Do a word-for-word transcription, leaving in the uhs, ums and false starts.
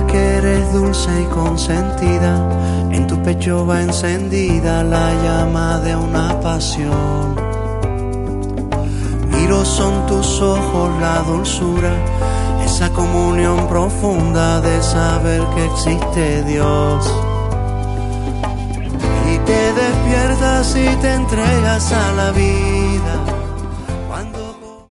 que eres dulce y consentida, en tu pecho va encendida la llama de una pasión. Miro son tus ojos la dulzura, esa comunión profunda de saber que existe Dios. Y te despiertas y te entregas a la vida,